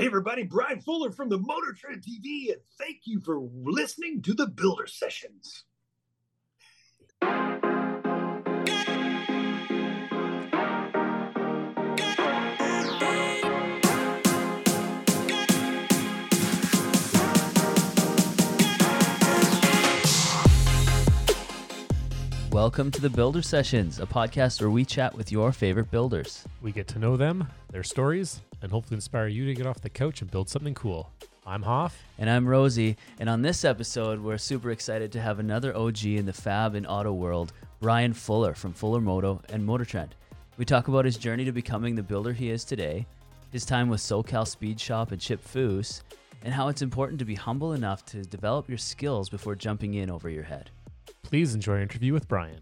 Hey, everybody, Brian Fuller from the Motor Trend TV, and thank you for listening to the Builder Sessions. Welcome to the Builder Sessions, a podcast where we chat with your favorite builders. We get to know them, their stories, and hopefully inspire you to get off the couch and build something cool. I'm Hoff. And I'm Rosie. And on this episode, we're super excited to have another OG in the fab and auto world, Brian Fuller from Fuller Moto and Motor Trend. We talk about his journey to becoming the builder he is today, his time with SoCal Speed Shop and Chip Foose, and how it's important to be humble enough to develop your skills before jumping in over your head. Please enjoy our interview with Brian.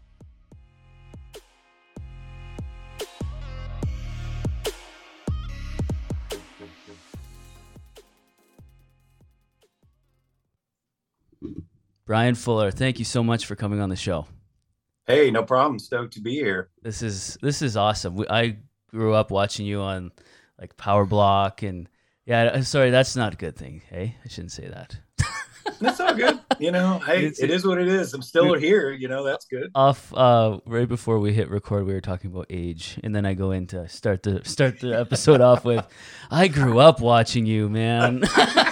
Brian Fuller, thank you so much for coming on the show. Hey, no problem. Stoked to be here. This is awesome. I grew up watching you on like Power Block, and yeah, sorry, that's not a good thing. Hey, I shouldn't say that. That's all good. Hey, it is what it is. I'm still here. That's good. Right before we hit record, we were talking about age, and then I go into start the episode off with, I grew up watching you, man.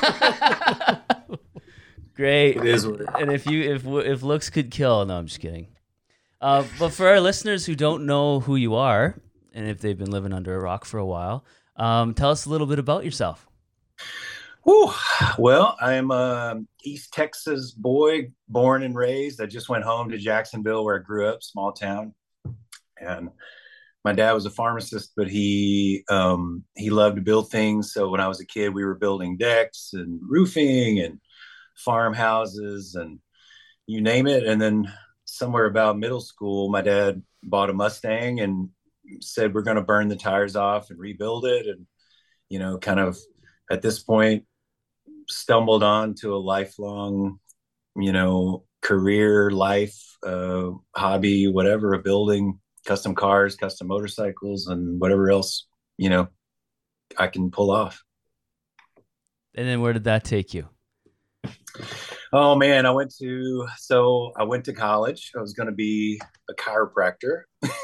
Great. It is what it is. And if looks could kill, no, I'm just kidding. But for our listeners who don't know who you are, and if they've been living under a rock for a while, tell us a little bit about yourself. Whew. Well, I'm a East Texas boy, born and raised. I just went home to Jacksonville, where I grew up, small town. And my dad was a pharmacist, but he loved to build things. So when I was a kid, we were building decks and roofing and farmhouses and you name it. And then somewhere about middle school, my dad bought a Mustang and said, we're going to burn the tires off and rebuild it. And, kind of at this point, stumbled on to a lifelong, career, life, hobby, whatever, of building custom cars, custom motorcycles, and whatever else, I can pull off. And then where did that take you? Oh man, I went to college. I was going to be a chiropractor.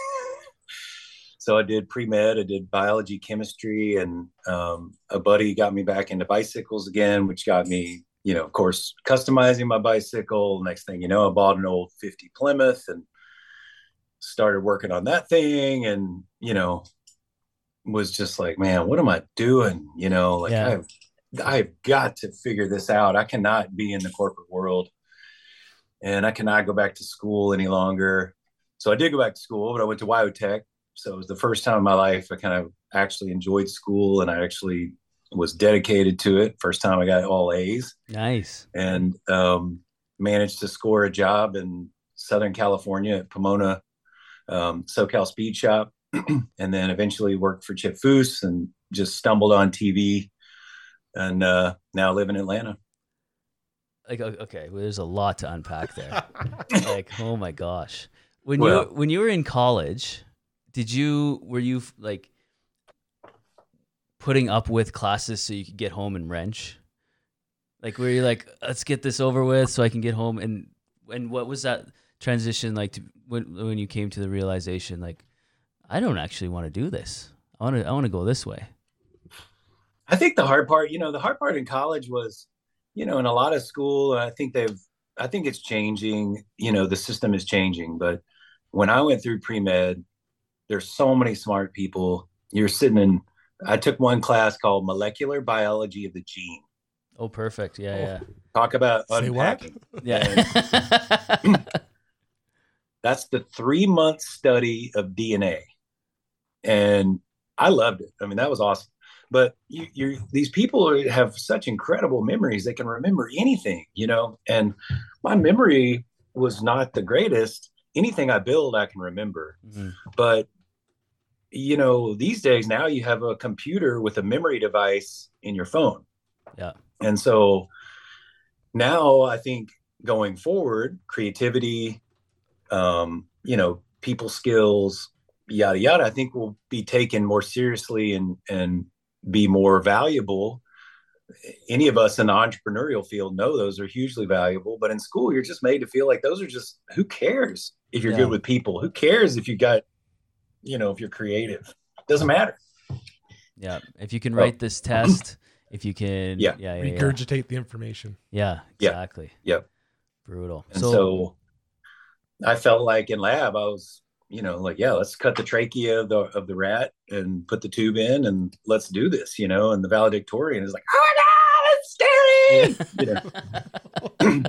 So I did pre-med, I did biology, chemistry, and a buddy got me back into bicycles again, which got me, of course, customizing my bicycle. Next thing you know, I bought an old 50 Plymouth and started working on that thing and, was just like, man, what am I doing? Yeah. I've got to figure this out. I cannot be in the corporate world and I cannot go back to school any longer. So I did go back to school, but I went to WyoTech. So it was the first time in my life I kind of actually enjoyed school and I actually was dedicated to it. First time I got all A's. Nice. And managed to score a job in Southern California at Pomona, SoCal Speed Shop. And then eventually worked for Chip Foose and just stumbled on TV and now live in Atlanta. Like, okay, well, there's a lot to unpack there. Like, oh my gosh. When you were in college, were you like putting up with classes so you could get home and wrench? Like, were you like, let's get this over with so I can get home? And what was that transition like when you came to the realization, like, I don't actually want to do this. I want to go this way. I think the hard part in college was, in a lot of school, I think it's changing, the system is changing. But when I went through pre-med, there's so many smart people. I took one class called Molecular Biology of the Gene. Oh, perfect. Yeah. Talk about Say unpacking. what? Yeah. That's the 3-month study of DNA. And I loved it. I mean, that was awesome. But these people have such incredible memories. They can remember anything, and my memory was not the greatest. Anything I build, I can remember. Mm-hmm. But, these days now you have a computer with a memory device in your phone. Yeah. And so now I think going forward, creativity, people skills, yada, yada, I think will be taken more seriously and be more valuable. Any of us in the entrepreneurial field know those are hugely valuable, but in school, you're just made to feel like those are just, who cares if you're good with people? Who cares if you got, if you're creative? It doesn't matter. Yeah. If you can write this test, if you can regurgitate the information. Yeah, exactly. Yep. Brutal. And so I felt like in lab, I was, let's cut the trachea of the rat and put the tube in and let's do this, and the valedictorian is like, oh my God, it's scary.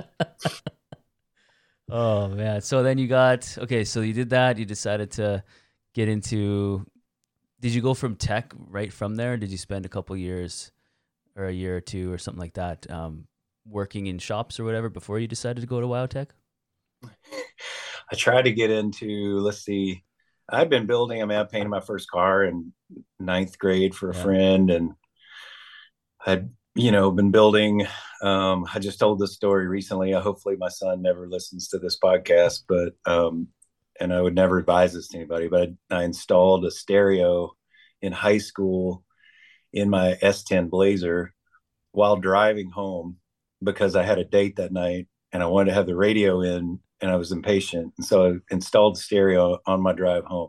Oh man. So then so you did that. You decided to get into, did you go from tech right from there? Did you spend a couple years or a year or two or something like that working in shops or whatever before you decided to go to WyoTech? I tried to get into, let's see, I'd been building, I painted my first car in 9th grade for a friend, and I'd, been building. I just told this story recently. Hopefully my son never listens to this podcast, but, and I would never advise this to anybody, but I installed a stereo in high school in my S10 Blazer while driving home because I had a date that night and I wanted to have the radio in and I was impatient. And so I installed the stereo on my drive home.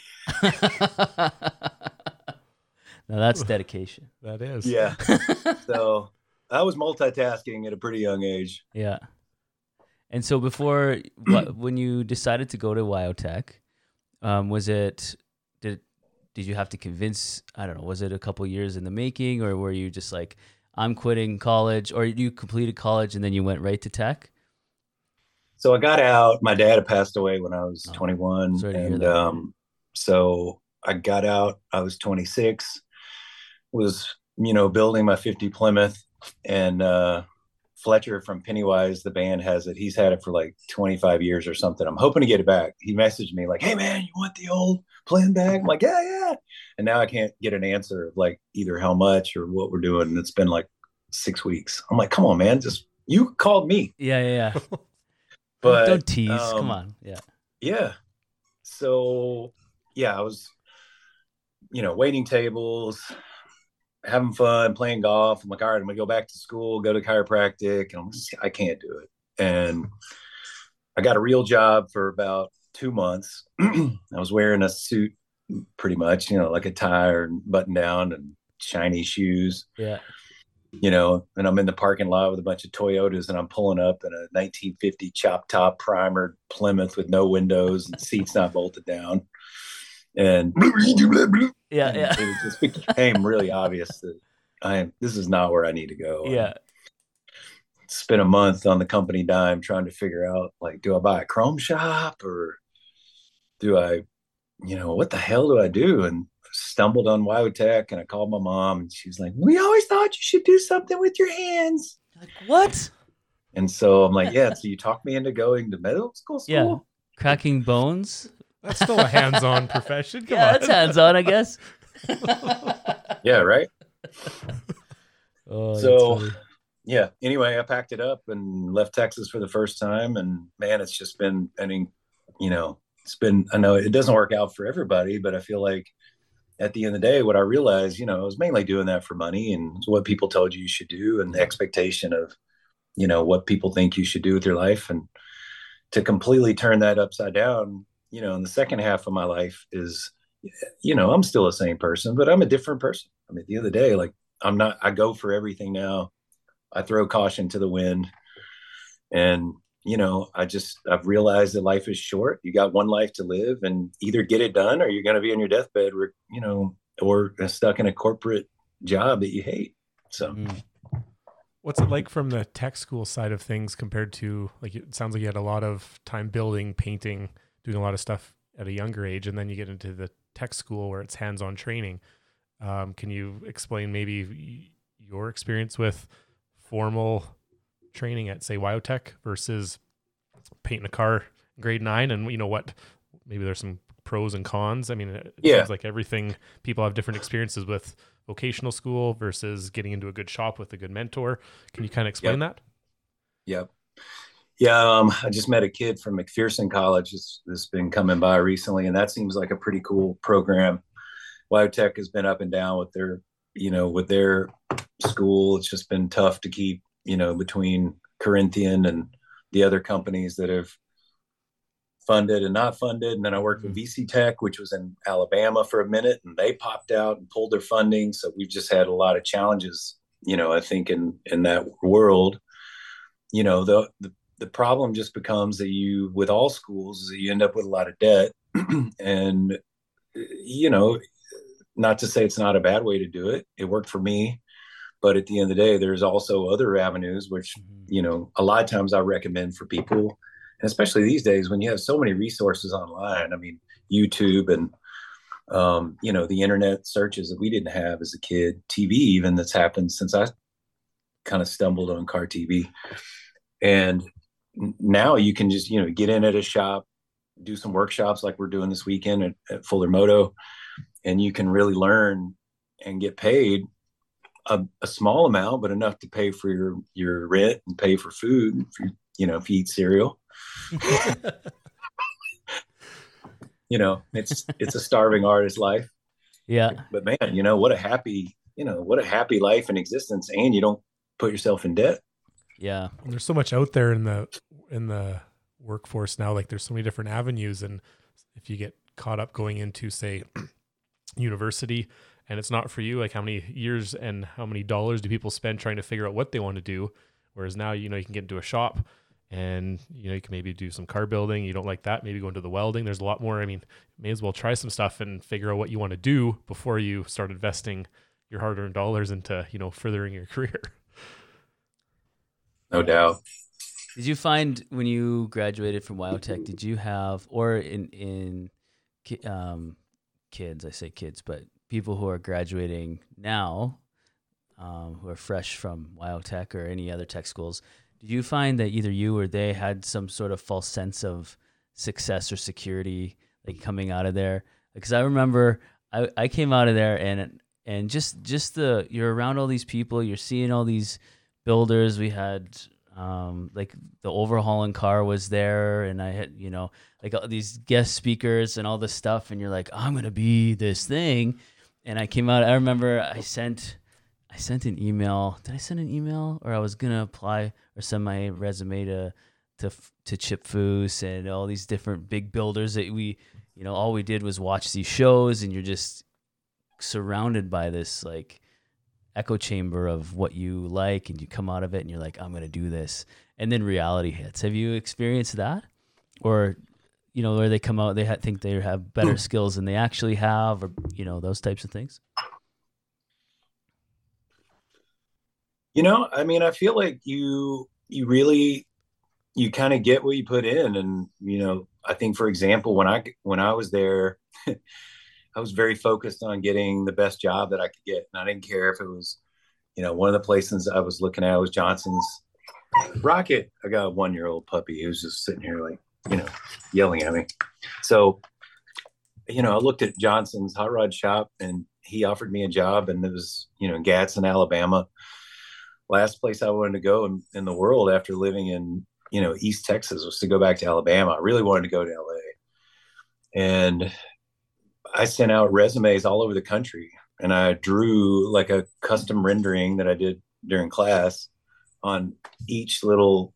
Now that's dedication. That is. Yeah. So I was multitasking at a pretty young age. Yeah. And so before, when you decided to go to WyoTech, did you have to convince, I don't know, was it a couple years in the making, or were you just like, I'm quitting college, or you completed college and then you went right to tech? So I got out, my dad had passed away when I was 21. Sorry to hear And that. so I got out, I was 26, was, building my 50 Plymouth, and Fletcher from Pennywise, the band, has it. He's had it for like 25 years or something. I'm hoping to get it back. He messaged me like, hey man, you want the old plan back? I'm like, yeah. And now I can't get an answer of like either how much or what we're doing. And it's been like 6 weeks. I'm like, come on, man. You called me. Yeah. But don't tease. Come on. Yeah. Yeah. So yeah, I was, waiting tables, having fun, playing golf. I'm like, all right, I'm gonna go back to school, go to chiropractic, and I can't do it. And I got a real job for about 2 months. I was wearing a suit pretty much, like a tie or button down and shiny shoes. Yeah. And I'm in the parking lot with a bunch of Toyotas, and I'm pulling up in a 1950 chop top primered Plymouth with no windows and seats not bolted down. And it just became really obvious that this is not where I need to go. Yeah. Spent a month on the company dime trying to figure out, like, do I buy a chrome shop or do I, what the hell do I do? And stumbled on WyoTech, and I called my mom, and she's like, we always thought you should do something with your hands. Like, what? And so I'm like, yeah, so you talked me into going to medical school? Yeah. Cracking bones. That's still a hands-on profession. Come on. That's hands-on, I guess. Yeah, right? So, yeah, anyway, I packed it up and left Texas for the first time. And man, it's just been, I know it doesn't work out for everybody, but I feel like at the end of the day, what I realized, I was mainly doing that for money and what people told you should do and the expectation of, what people think you should do with your life. And to completely turn that upside down, in the second half of my life is, I'm still the same person, but I'm a different person. I mean, at the end of the day, like I go for everything now. I throw caution to the wind, and, I've realized that life is short. You got one life to live, and either get it done or you're going to be on your deathbed, or stuck in a corporate job that you hate. So what's it like from the tech school side of things compared to, like, it sounds like you had a lot of time building, painting, doing a lot of stuff at a younger age, and then you get into the tech school where it's hands-on training. Can you explain maybe your experience with formal training at, say, WyoTech versus painting a car in grade 9, and what, maybe there's some pros and cons? I mean, it seems like everything, people have different experiences with vocational school versus getting into a good shop with a good mentor. Can you kind of explain that? Yep. Yeah, I just met a kid from McPherson College that's been coming by recently, and that seems like a pretty cool program. WyoTech has been up and down with their, with their school, it's just been tough to keep, between Corinthian and the other companies that have funded and not funded. And then I worked with VC Tech, which was in Alabama for a minute, and they popped out and pulled their funding. So we've just had a lot of challenges, I think in that world. The problem just becomes that with all schools, is that you end up with a lot of debt. And, not to say it's not a bad way to do it. It worked for me. But at the end of the day, there's also other avenues, which, a lot of times I recommend for people. And especially these days when you have so many resources online, I mean, YouTube and, the internet searches that we didn't have as a kid, TV even, that's happened since I kind of stumbled on car TV. And now you can just, get in at a shop, do some workshops like we're doing this weekend at Fuller Moto, and you can really learn and get paid a small amount, but enough to pay for your rent and pay for food, if you eat cereal. It's a starving artist life. Yeah. But man, what a happy life and existence, and you don't put yourself in debt. Yeah. And there's so much out there in the workforce now. Like there's so many different avenues. And if you get caught up going into, say, university, and it's not for you, like how many years and how many dollars do people spend trying to figure out what they want to do? Whereas now, you can get into a shop and, you can maybe do some car building. You don't like that, maybe go into the welding. There's a lot more. I mean, may as well try some stuff and figure out what you want to do before you start investing your hard-earned dollars into, furthering your career. No doubt. Did you find when you graduated from WyoTech, did you have, or in kids, I say kids, but people who are graduating now, who are fresh from WyoTech or any other tech schools, did you find that either you or they had some sort of false sense of success or security, like coming out of there? Because I remember I came out of there and just you're around all these people, you're seeing all these builders. We had like the overhauling car was there, and I had like all these guest speakers and all this stuff, and you're like, I'm gonna be this thing. And I came out. I remember I sent an email. Did I send an email, or I was gonna apply or send my resume to Chip Foose and all these different big builders that we, all we did was watch these shows, and you're just surrounded by this like echo chamber of what you like, and you come out of it and you're like, I'm gonna do this, and then reality hits. Have you experienced that, or where they come out, they think they have better skills than they actually have, or those types of things? I mean, I feel like you really, you kind of get what you put in. And I think, for example, when I was there, I was very focused on getting the best job that I could get, and I didn't care if it was one of the places I was looking at was Johnson's Rocket. I got a 1-year-old puppy who's just sitting here like yelling at me. So I looked at Johnson's hot rod shop, and he offered me a job, and it was in Gadsden, Alabama. Last place I wanted to go in the world after living in East Texas was to go back to Alabama. I really wanted to go to LA, and I sent out resumes all over the country, and I drew like a custom rendering that I did during class on each little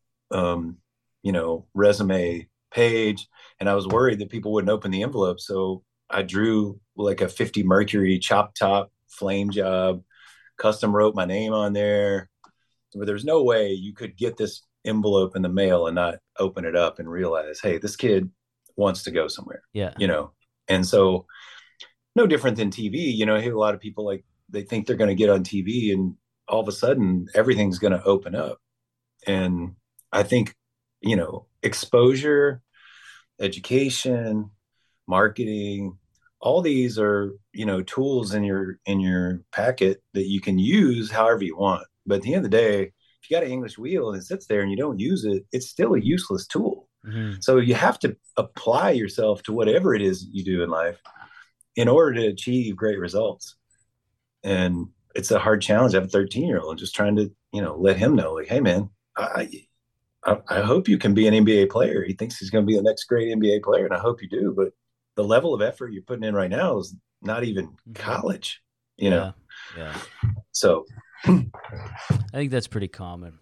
resume page. And I was worried that people wouldn't open the envelope, so I drew like a 50 Mercury chop top flame job, custom wrote my name on there. But there's no way you could get this envelope in the mail and not open it up and realize, hey, this kid wants to go somewhere. Yeah. And so no different than TV. I hear a lot of people like they think they're going to get on TV, and all of a sudden everything's going to open up. And I think, exposure, education, marketing, all these are, tools in your packet that you can use however you want. But at the end of the day, if you got an English wheel and it sits there and you don't use it, it's still a useless tool. Mm-hmm. So you have to apply yourself to whatever it is you do in life in order to achieve great results. And it's a hard challenge. I have a 13-year-old just trying to, let him know, like, hey man, I hope you can be an NBA player. He thinks he's going to be the next great NBA player, and I hope you do. But the level of effort you're putting in right now is not even college, you know? Yeah. So I think that's pretty common.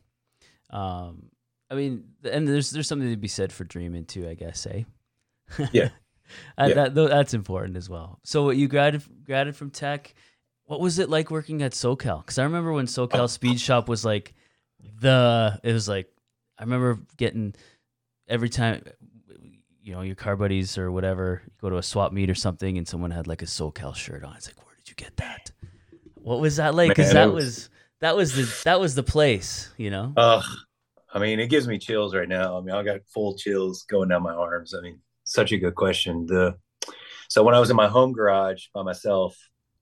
I mean, and there's something to be said for dreaming too, I guess, eh? yeah, yeah. That's important as well. So you graduated from tech. What was it like working at SoCal? Because I remember when SoCal Speed Shop was like it was like, I remember getting every time, your car buddies or whatever, you go to a swap meet or something and someone had like a SoCal shirt on. It's like, where did you get that? What was that like? Because that was the place, I mean, it gives me chills right now. I mean, I got full chills going down my arms. I mean, such a good question. So when I was in my home garage by myself,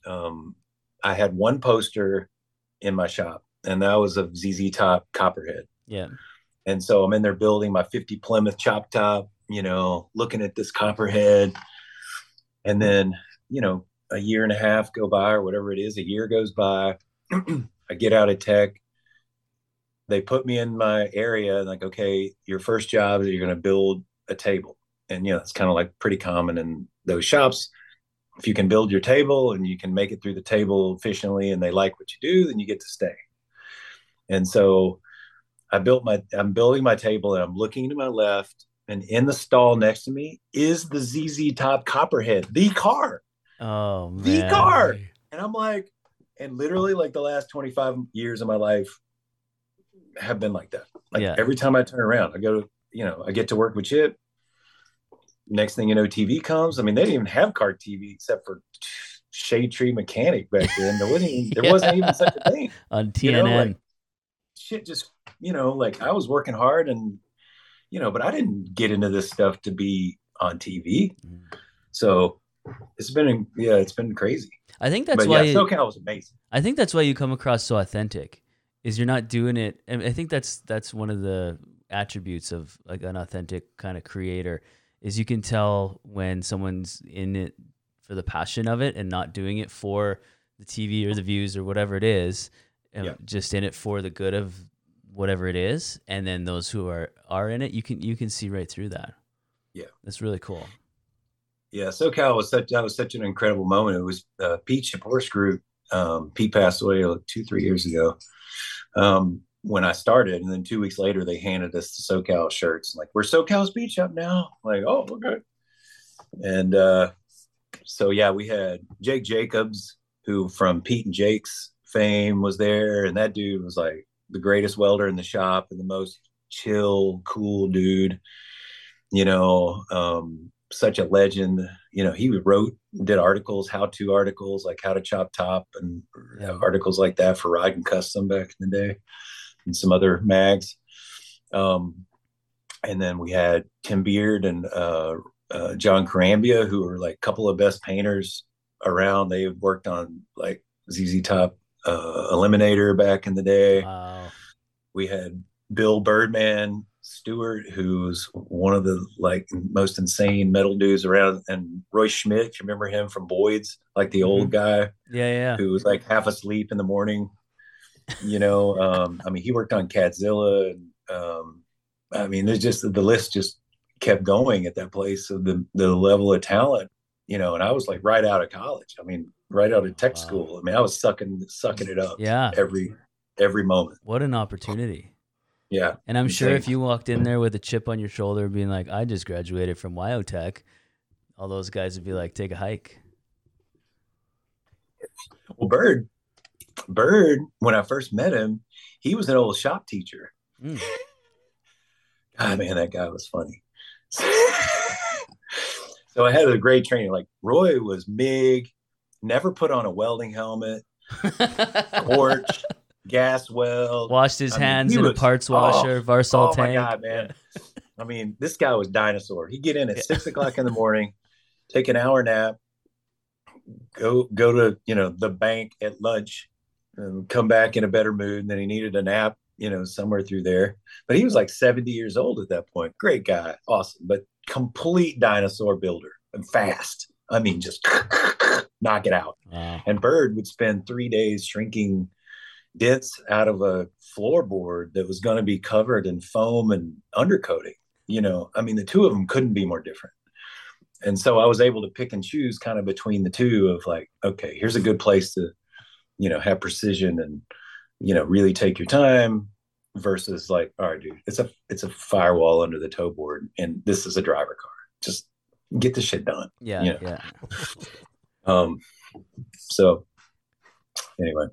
I had one poster in my shop, and that was of ZZ Top Copperhead. Yeah. And so I'm in there building my 50 Plymouth chop top, looking at this Copperhead. And then, a year and a half go by, or whatever it is, a year goes by. I get out of tech. They put me in my area, like, okay, your first job is you're going to build a table. And, it's kind of like pretty common in those shops. If you can build your table and you can make it through the table efficiently and they like what you do, then you get to stay. And so I'm building my table and I'm looking to my left, and in the stall next to me is the ZZ Top Copperhead, the car. Oh, man. The car. And I'm like, and literally like the last 25 years of my life have been like that. Like every time I turn around, I go to, I get to work with Chip. Next thing you know, TV comes. I mean, they didn't even have car TV except for Shade Tree Mechanic back then. There wasn't even such a thing. On TNN. Shit just, like I was working hard and, but I didn't get into this stuff to be on TV. So it's been crazy. I think that's why SoCal was amazing. I think that's why you come across so authentic, is you're not doing it. And I think that's one of the attributes of like an authentic kind of creator, is you can tell when someone's in it for the passion of it and not doing it for the TV or the views or whatever it is, just in it for the good of whatever it is. And then those who are in it, you can see right through that. Yeah. That's really cool. Yeah. SoCal was such an incredible moment. It was Pete Shapor's group. Pete passed away like 2-3 years ago. When I started, and then 2 weeks later, they handed us the SoCal shirts. Like, we're SoCal Speed Shop now. I'm like, oh, okay. And so, we had Jake Jacobs, who from Pete and Jake's fame was there. And that dude was like the greatest welder in the shop and the most chill, cool dude, such a legend. He did articles, how-to articles, like how to chop top and articles like that for Riding Custom back in the day and some other mags. And then we had Tim Beard and John Carambia, who were like a couple of best painters around. They worked on like ZZ Top Eliminator back in the day. Wow. We had Bill Birdman Stewart, who's one of the like most insane metal dudes around, and Roy Schmidt, if you remember him from Boyd's, like the old guy, who was like half asleep in the morning. I mean, he worked on Catzilla, and I mean, there's just the list just kept going at that place of the level of talent, and I was like right out of college. I mean, right out of tech school. I mean, I was sucking it up. Yeah. Every moment. What an opportunity. Yeah. And I'm sure if you walked in there with a chip on your shoulder being like, I just graduated from WyoTech, all those guys would be like, take a hike. Well, Bird, when I first met him, he was an old shop teacher. God, man, that guy was funny. So I had a great training. Like, Roy was MIG, never put on a welding helmet, torch, gas weld. Washed his hands in a parts washer, Varsol tank. Oh my God, man. I mean, this guy was dinosaur. He'd get in at 6 o'clock in the morning, take an hour nap, go to, the bank at lunch, and come back in a better mood. And then he needed a nap, somewhere through there. But he was like 70 years old at that point. Great guy. Awesome. But complete dinosaur builder and fast. I mean, just knock it out. Wow. And Bird would spend 3 days shrinking dents out of a floorboard that was going to be covered in foam and undercoating. I mean, the two of them couldn't be more different. And so I was able to pick and choose kind of between the two of like, okay, here's a good place to have precision and, really take your time versus like, all right, dude, it's a firewall under the toe board and this is a driver car. Just get the shit done. Yeah, yeah. So anyway.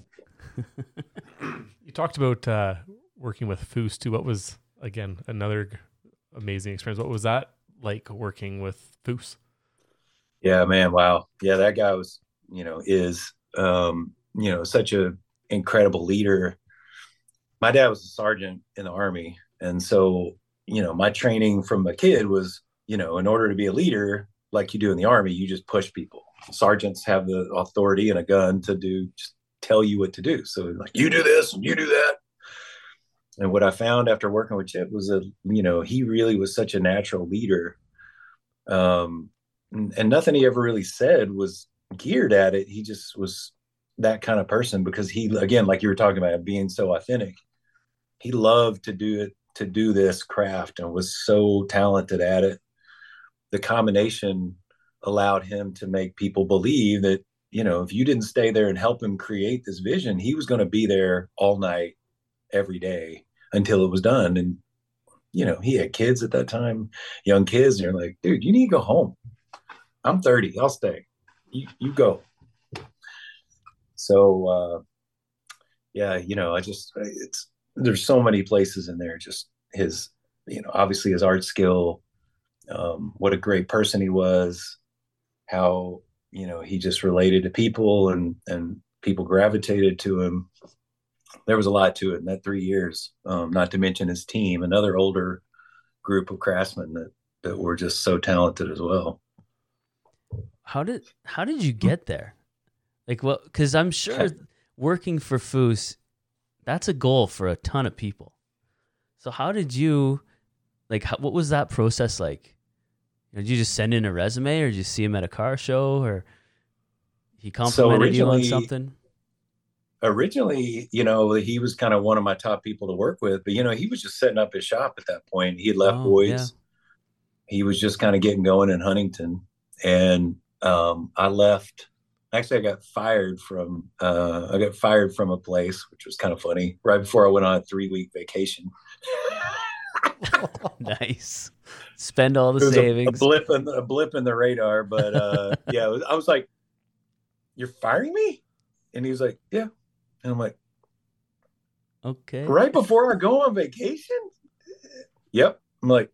You talked about working with Foose too. What was, again, another amazing experience? What was that like working with Foose? Yeah, man. Wow. Yeah, that guy was, is, such a incredible leader. My dad was a sergeant in the Army. And so, my training from a kid was, in order to be a leader, like you do in the Army, you just push people. Sergeants have the authority and a gun to just tell you what to do. So like, you do this and you do that. And what I found after working with Chip was that, he really was such a natural leader. And nothing he ever really said was geared at it. He just was that kind of person because he, again, like you were talking about, being so authentic, he loved to do this craft and was so talented at it. The combination allowed him to make people believe that, if you didn't stay there and help him create this vision, he was going to be there all night, every day until it was done. And, he had kids at that time, young kids, and you're like, dude, you need to go home. I'm 30. I'll stay. You go. So, yeah, there's so many places in there. Just his, obviously his art skill, what a great person he was, how, he just related to people and people gravitated to him. There was a lot to it in that 3 years, not to mention his team, another older group of craftsmen that were just so talented as well. How did you get there? Like, well, because I'm sure working for Foose, that's a goal for a ton of people. So how did you, like, what was that process like? Did you just send in a resume, or did you see him at a car show, or he complimented you on something? Originally, he was kind of one of my top people to work with, but, he was just setting up his shop at that point. He had left Boyd's. Yeah. He was just kind of getting going in Huntington. And I left. Actually, I got fired from a place, which was kind of funny, right before I went on a 3-week vacation. Nice. Spend all the savings. A blip in the radar, but yeah, I was like, "You're firing me?" And he was like, "Yeah." And I'm like, "Okay." Right before I go on vacation? Yep. I'm like,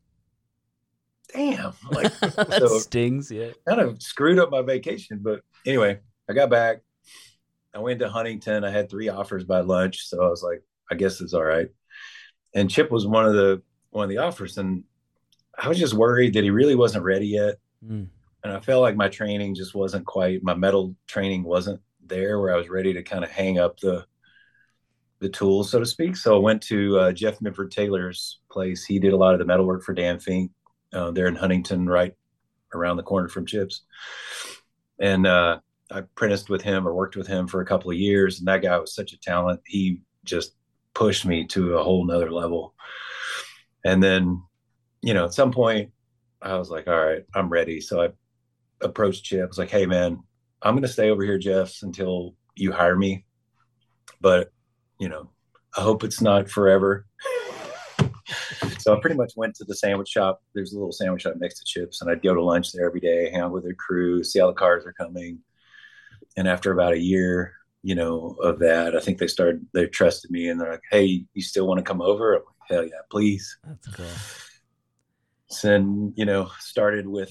damn. Like, that so stings. Yeah. Kind of screwed up my vacation, but anyway, I got back. I went to Huntington. I had 3 offers by lunch, so I was like, I guess it's all right. And Chip was one of the offers, and I was just worried that he really wasn't ready yet. And I felt like my training just wasn't quite, my metal training wasn't there where I was ready to kind of hang up the tools, so to speak. So I went to Jeff Mitford Taylor's place. He did a lot of the metal work for Dan Fink there in Huntington, right around the corner from Chip's. And I apprenticed with him or worked with him for a couple of years. And that guy was such a talent. He just pushed me to a whole nother level. And then, at some point I was like, all right, I'm ready. So I approached Chip. I was like, hey man, I'm going to stay over here, Jeff, until you hire me. But, I hope it's not forever. So I pretty much went to the sandwich shop. There's a little sandwich shop next to Chip's, and I'd go to lunch there every day, hang out with their crew, see how the cars are coming. And after about a year, of that, I think they trusted me, and they're like, hey, you still want to come over? I'm like, hell yeah, please. That's cool. So then, started with,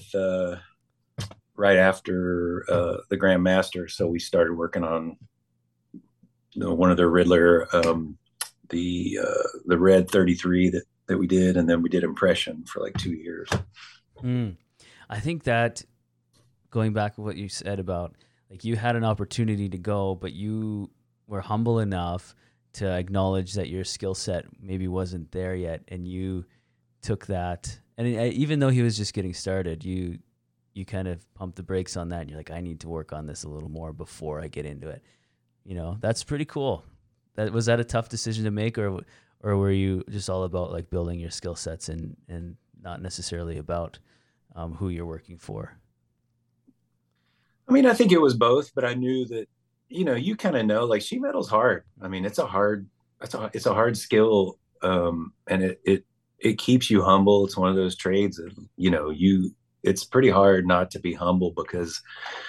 right after the Grand Master. So we started working on one of their Riddler, the Red 33 that we did, and then we did Impression for like 2 years. I think that, going back to what you said about, like, you had an opportunity to go, but you were humble enough to acknowledge that your skill set maybe wasn't there yet, and you took that. And even though he was just getting started, you kind of pumped the brakes on that, and you're like, I need to work on this a little more before I get into it. That's pretty cool. Was that a tough decision to make, or were you just all about like building your skill sets and not necessarily about who you're working for? I mean, I think it was both, but I knew that, you kind of know, like, sheet metal's hard. I mean, it's a hard skill. And it keeps you humble. It's one of those trades that, it's pretty hard not to be humble, because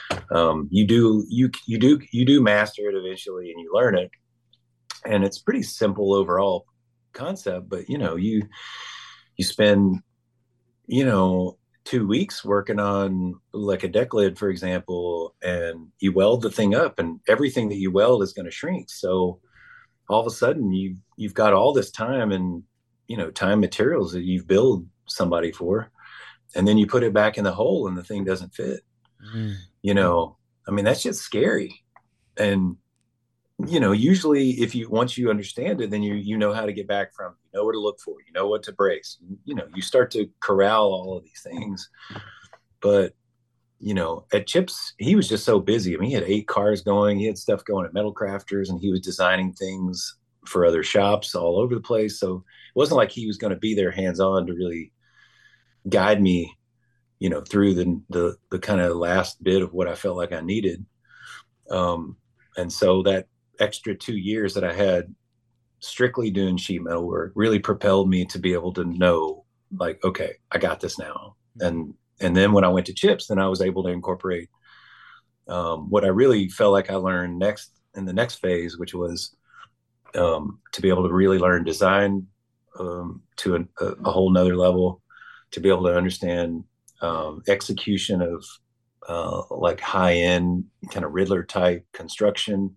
you do master it eventually, and you learn it, and it's pretty simple overall concept. But you spend, 2 weeks working on, like, a deck lid, for example, and you weld the thing up, and everything that you weld is going to shrink. So all of a sudden you've got all this time, and time, materials that you've billed somebody for, and then you put it back in the hole and the thing doesn't fit. Mm. I mean, that's just scary. And usually, once you understand it, then you know how to get back from, where to look for, what to brace, you start to corral all of these things. But at Chips, he was just so busy. I mean, he had 8 cars going, he had stuff going at Metal Crafters, and he was designing things for other shops all over the place. So it wasn't like he was going to be there hands on to really guide me, through the kind of last bit of what I felt like I needed. And so that extra 2 years that I had strictly doing sheet metal work really propelled me to be able to know, like, okay, I got this now. And then when I went to Chips, then I was able to incorporate what I really felt like I learned in the next phase, which was to be able to really learn design to a whole nother level, to be able to understand execution of like high-end kind of Riddler type construction,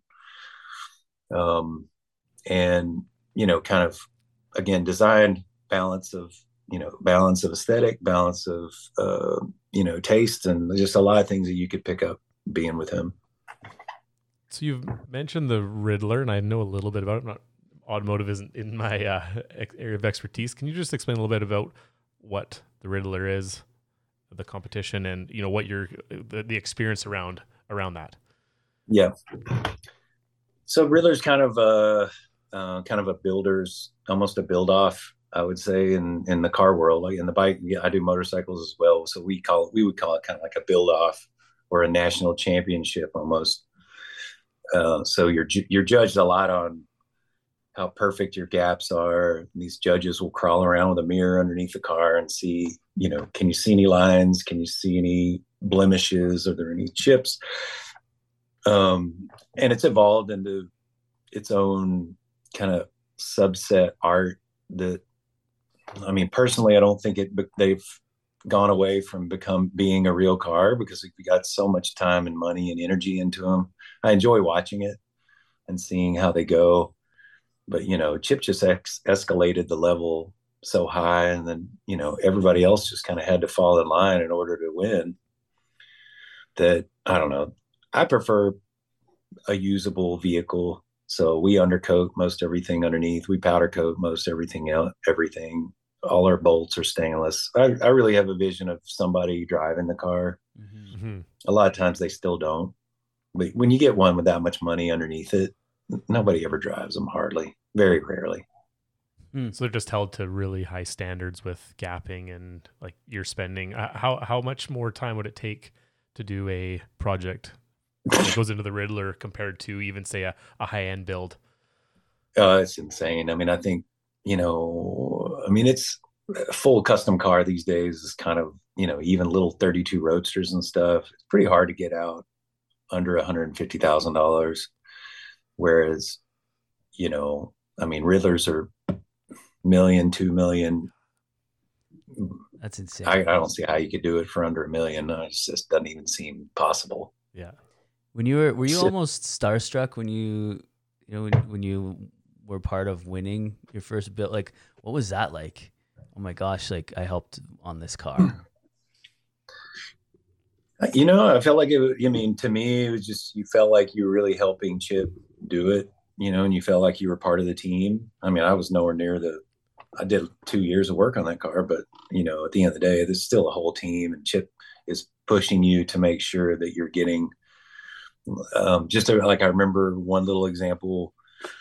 and kind of, again, design, balance of aesthetic, balance of taste, and just a lot of things that you could pick up being with him. So you've mentioned the Riddler, and I know a little bit about it. Automotive isn't in my area of expertise. Can you just explain a little bit about what the Riddler is, the competition, and what the experience around that? Yeah. So Riddler's kind of a builder's, almost a build off, I would say, in the car world. Like in the bike, I do motorcycles as well. So we would call it kind of like a build off, or a national championship almost. So you're judged a lot on how perfect your gaps are. These judges will crawl around with a mirror underneath the car and see, can you see any lines? Can you see any blemishes? Are there any chips? And it's evolved into its own kind of subset art that, I mean, personally, I don't think they've gone away from being a real car, because we got so much time and money and energy into them. I enjoy watching it and seeing how they go. But, Chip just escalated the level so high, and then, everybody else just kind of had to fall in line in order to win, that, I don't know. I prefer a usable vehicle. So we undercoat most everything underneath. We powder coat most everything else, everything. All our bolts are stainless. I really have a vision of somebody driving the car. Mm-hmm. A lot of times they still don't. But when you get one with that much money underneath it, nobody ever drives them, hardly, very rarely. So they're just held to really high standards with gapping, and like you're spending. How much more time would it take to do a project that goes into the Riddler compared to even, say, a high-end build? It's insane. I mean, I think, it's a full custom car these days is kind of, even little 32 Roadsters and stuff. It's pretty hard to get out under $150,000. Whereas, Riddlers are $1 million, $2 million. That's insane. I don't see how you could do it for under $1 million. It just doesn't even seem possible. Yeah. Were you almost starstruck when when you were part of winning your first build? Like, what was that like? Oh my gosh, like, I helped on this car. I felt like to me, it was just, you felt like you were really helping Chip do it, and you felt like you were part of the team. I mean, I was nowhere near I did 2 years of work on that car, but, at the end of the day, there's still a whole team, and Chip is pushing you to make sure that you're getting, I remember one little example.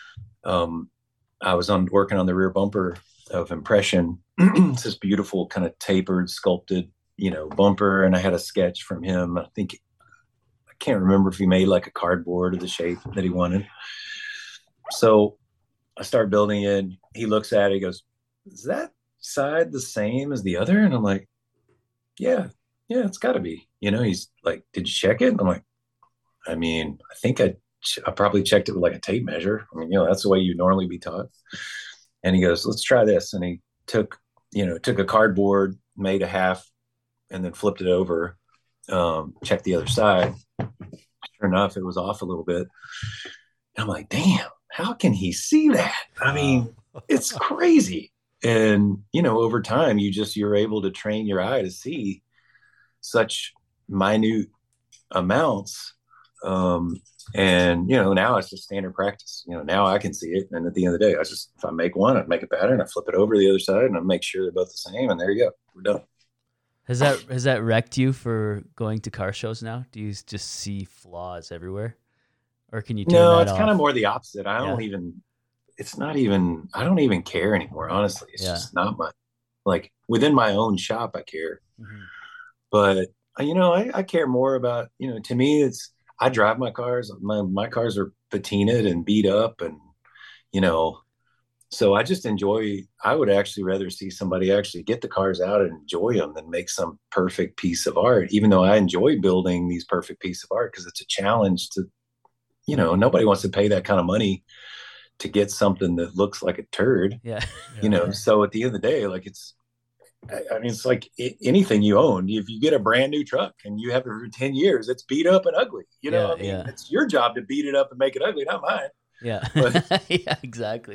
I was working on the rear bumper of Impression. It's this beautiful kind of tapered, sculpted, bumper, and I had a sketch from him. I can't remember if he made like a cardboard of the shape that he wanted. So I start building it. He looks at it. He goes, "Is that side the same as the other?" And I'm like, "Yeah, yeah, it's got to be." He's like, "Did you check it?" And I'm like, "I mean, I think I probably checked it with like a tape measure. I mean, that's the way you normally be taught." And he goes, "Let's try this." And he took a cardboard, made a half, and then flipped it over. Checked the other side. Sure enough, it was off a little bit. And I'm like, "Damn, how can he see that?" I mean, it's crazy. And over time, you're able to train your eye to see such minute amounts. And now it's just standard practice. Now I can see it, and at the end of the day, if I make one, I make a pattern, I flip it over to the other side, and I make sure they're both the same, and there you go, we're done. Has that wrecked you for going to car shows now? Do you just see flaws everywhere, or can you turn No, that it's off? kind of more the opposite. I don't even care anymore, honestly. It's just not my, like, within my own shop I care. Mm-hmm. But I care more about, to me, I drive my cars. My cars are patinaed and beat up, and so I just enjoy. I would actually rather see somebody actually get the cars out and enjoy them than make some perfect piece of art. Even though I enjoy building these perfect piece of art, because it's a challenge to, nobody wants to pay that kind of money to get something that looks like a turd. Yeah. So at the end of the day, like, it's like anything you own. If you get a brand new truck and you have it for 10 years, it's beat up and ugly. It's your job to beat it up and make it ugly, not mine. Yeah. But, yeah, exactly.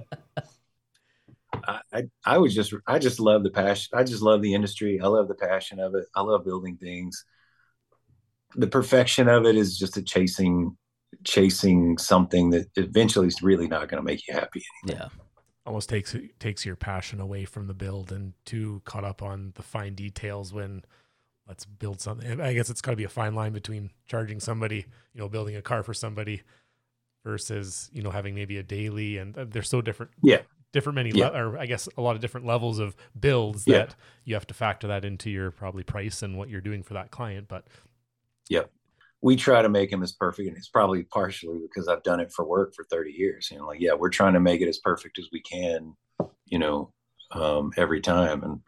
I just love the passion. I just love the industry. I love the passion of it. I love building things. The perfection of it is just chasing something that eventually is really not going to make you happy anymore. Yeah. Almost takes your passion away from the build and too caught up on the fine details when let's build something. I guess it's got to be a fine line between charging somebody, building a car for somebody versus, having maybe a daily, and they're so different. Yeah. Or I guess a lot of different levels of builds that you have to factor that into your probably price and what you're doing for that client. But we try to make them as perfect, and it's probably partially because I've done it for work for 30 years. We're trying to make it as perfect as we can, every time. And,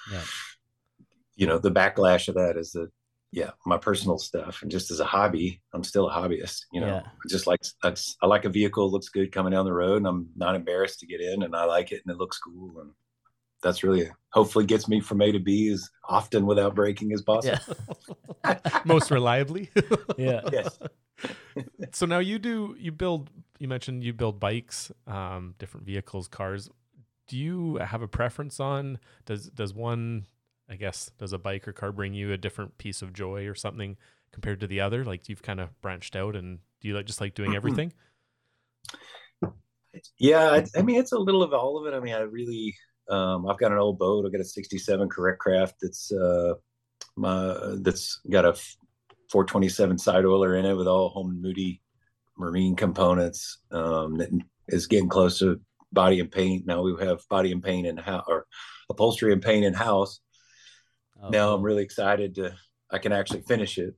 the backlash of that is that, my personal stuff, and just as a hobby, I'm still a hobbyist, just like, I like a vehicle, looks good coming down the road, and I'm not embarrassed to get in, and I like it, and it looks cool. And that's really hopefully gets me from A to B as often without breaking as possible. Yeah. Most reliably. Yeah. Yes. So now you mentioned you build bikes, different vehicles, cars. Do you have a preference on, does one, I guess, does a bike or car bring you a different piece of joy or something compared to the other? Like, you've kind of branched out, and do you just like doing everything? Yeah. I mean, it's a little of all of it. I mean, I really, I've got an old boat. I've got a 67 Correct Craft that's got a 427 side oiler in it with all Holman Moody marine components, that is getting close to body and paint. Now we have body and paint in house, or upholstery and paint in house. Now cool. I'm really excited I can actually finish it.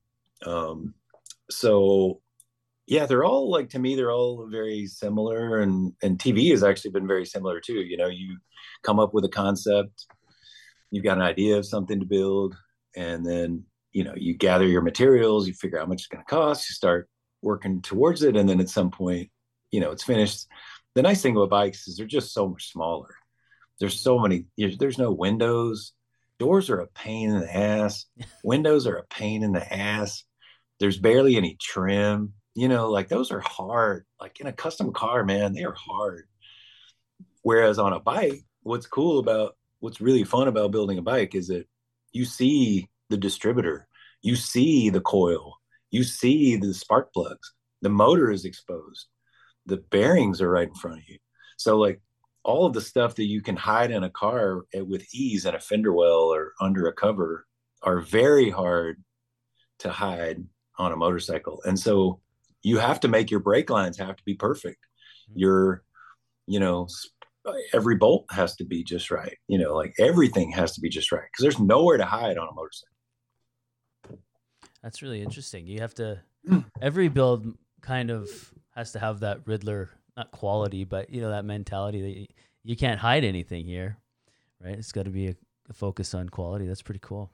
So yeah, they're all, like, to me, they're all very similar, and TV has actually been very similar too. You come up with a concept, you've got an idea of something to build, and then, you gather your materials, you figure out how much it's going to cost, you start working towards it, and then at some point, it's finished. The nice thing about bikes is they're just so much smaller. There's so many, there's no windows. Doors are a pain in the ass. Windows are a pain in the ass. There's barely any trim. Like, those are hard. Like, in a custom car, man, they are hard. Whereas on a bike, what's really fun about building a bike is that you see the distributor, you see the coil, you see the spark plugs, the motor is exposed, the bearings are right in front of you. So, like, all of the stuff that you can hide in a car with ease in a fender well or under a cover are very hard to hide on a motorcycle. And so you have to make your brake lines have to be perfect. Every bolt has to be just right. Like, everything has to be just right, because there's nowhere to hide on a motorcycle. That's really interesting. You have to every build kind of has to have that Riddler, not quality, but that mentality that you can't hide anything here, right? It's got to be a focus on quality. That's pretty cool.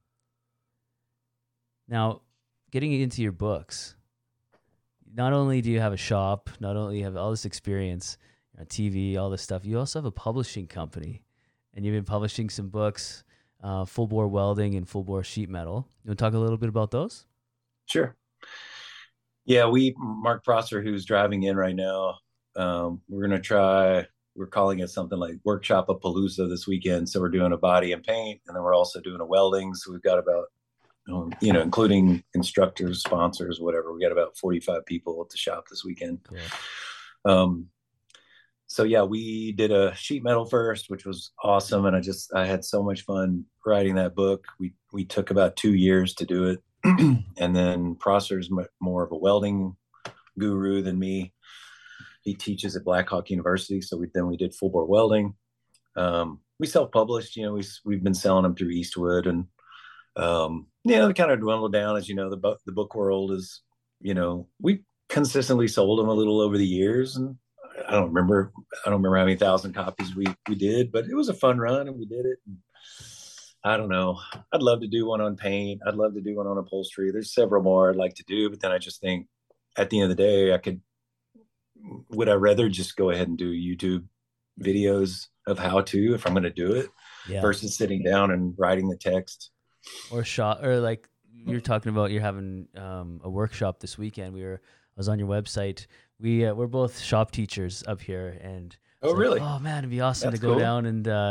Now, getting into your books, not only do you have a shop, not only you have all this experience, TV, all this stuff, you also have a publishing company, and you've been publishing some books, Full Bore Welding and Full Bore Sheet Metal. You want to talk a little bit about those? Sure. Yeah, Mark Prosser, who's driving in right now, we're calling it something like Workshop of Palooza this weekend. So we're doing a body and paint, and then we're also doing a welding. So we've got about, including instructors, sponsors, whatever, we got about 45 people at the shop this weekend. Cool. So yeah, we did a sheet metal first, which was awesome. And I had so much fun writing that book. We took about 2 years to do it. And then Prosser's more of a welding guru than me. He teaches at Blackhawk University. So we did Full Bore Welding. We self-published, we've been selling them through Eastwood, and they kind of dwindled down. As the book world is, we consistently sold them a little over the years, and I don't remember how many thousand copies we did, but it was a fun run and we did it. And I don't know. I'd love to do one on paint. I'd love to do one on upholstery. There's several more I'd like to do, but then I just think at the end of the day, would I rather just go ahead and do YouTube videos of how to, if I'm going to do it, versus sitting down and writing the text. Or like you're talking about, you're having a workshop this weekend. I was on your website. We're both shop teachers up here, and really? Oh man, it'd be awesome to go cool. down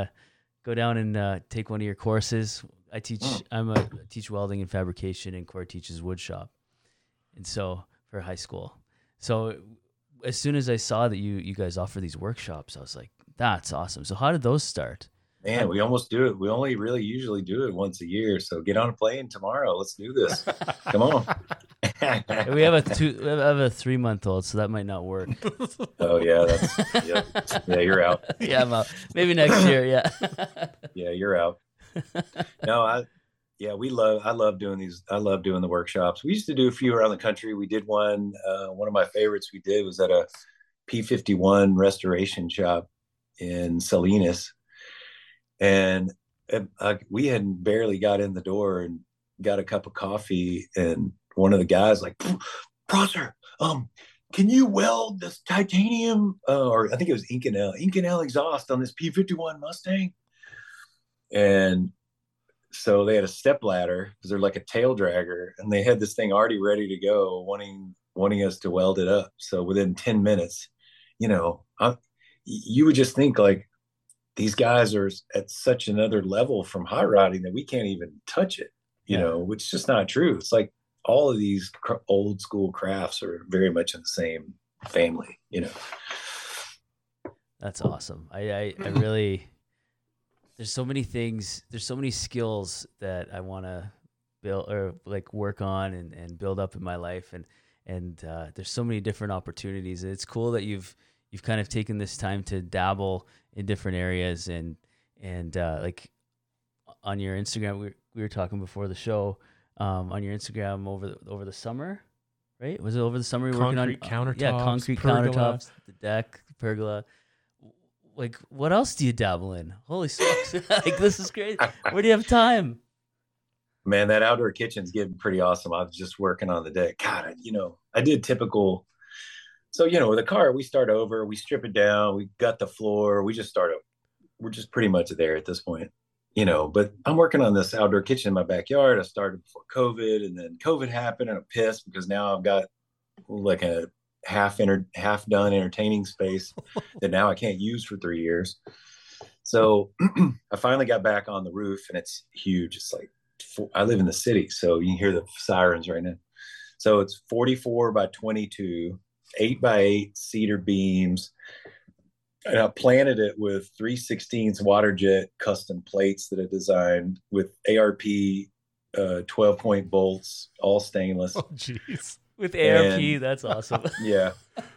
and take one of your courses. I teach welding and fabrication, and Corey teaches wood shop, and so for high school. So as soon as I saw that you guys offer these workshops, I was like, that's awesome. So how did those start? Man, we almost do it. We only really usually do it once a year. So get on a plane tomorrow. Let's do this. Come on. We have a 3-month-old, so that might not work. Oh yeah, yeah, you're out. Yeah, I'm out. Maybe next year. Yeah. Yeah, you're out. No, I love doing these. I love doing the workshops. We used to do a few around the country. We did one. One of my favorites we did was at a P-51 restoration shop in Salinas. And we had barely got in the door and got a cup of coffee, and one of the guys like, Prosser, can you weld this titanium, or I think it was Inconel exhaust on this P-51 Mustang? And so they had a step ladder because they're like a tail dragger, and they had this thing already ready to go, wanting us to weld it up. So within 10 minutes, you would just think like, these guys are at such another level from hot rodding that we can't even touch it, which is just not true. It's like all of these old school crafts are very much in the same family, That's awesome. I really, there's so many things, there's so many skills that I want to build or like work on and build up in my life. And there's so many different opportunities. It's cool that you've kind of taken this time to dabble in different areas, and like on your Instagram, we were talking before the show, on your Instagram over the summer, right? Was it over the summer you were working on countertops? Yeah, concrete pergola. countertops, the deck, pergola. Like, what else do you dabble in? Holy smokes! Like, this is crazy. Where do you have time? Man, that outdoor kitchen's getting pretty awesome. I was just working on the deck. God, I did typical. So, with a car, we start over, we strip it down, we gut the floor, we just start over. We're just pretty much there at this point, but I'm working on this outdoor kitchen in my backyard. I started before COVID, and then COVID happened, and I'm pissed because now I've got like a half done entertaining space that now I can't use for 3 years. So I finally got back on the roof, and it's huge. It's like, I live in the city, so you can hear the sirens right now. So it's 44 by 22. 8x8 cedar beams, and I planted it with 3/16 water jet custom plates that I designed with ARP 12-point bolts, all stainless. Oh, jeez. With ARP, that's awesome. Yeah.